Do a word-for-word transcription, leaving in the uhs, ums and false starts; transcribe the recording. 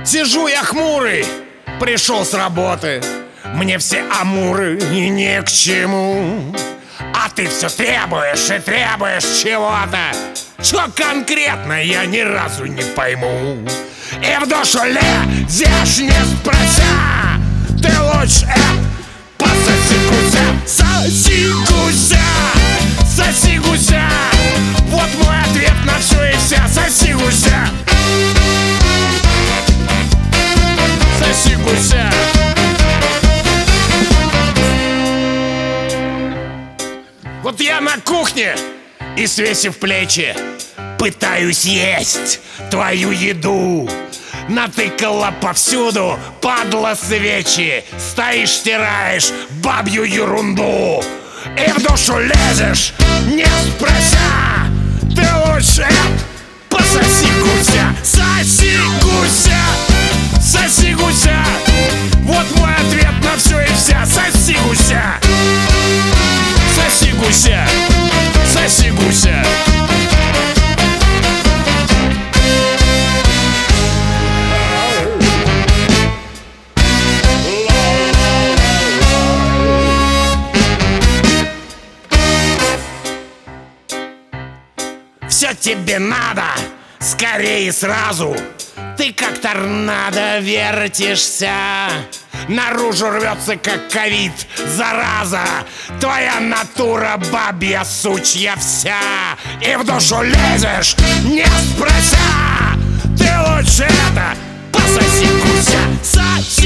Сижу я хмурый, пришел с работы. Мне все амуры и не к чему. А ты все требуешь и требуешь чего-то, что конкретно я ни разу не пойму. И в душу лезешь, не спрося. Ты лучше пососи гуся. Соси гуся, соси гуся. Вот мой ответ на все и вся. Соси гуся, соси гуся. Вот я на кухне и, свесив плечи, пытаюсь есть твою еду. Натыкала повсюду, падла свечи. Стоишь, стираешь бабью ерунду. И в душу лезешь, не спрося. Ты лучше пососи гуся. Соси гуся, соси гуся. Вот мой ответ на все и вся. Соси гуся, соси гуся, соси гуся. Все тебе надо, скорее сразу. Ты как торнадо вертишься. Наружу рвется, как ковид, зараза. Твоя натура бабья сучья вся. И в душу лезешь, не спрося. Ты лучше это пососи гуся.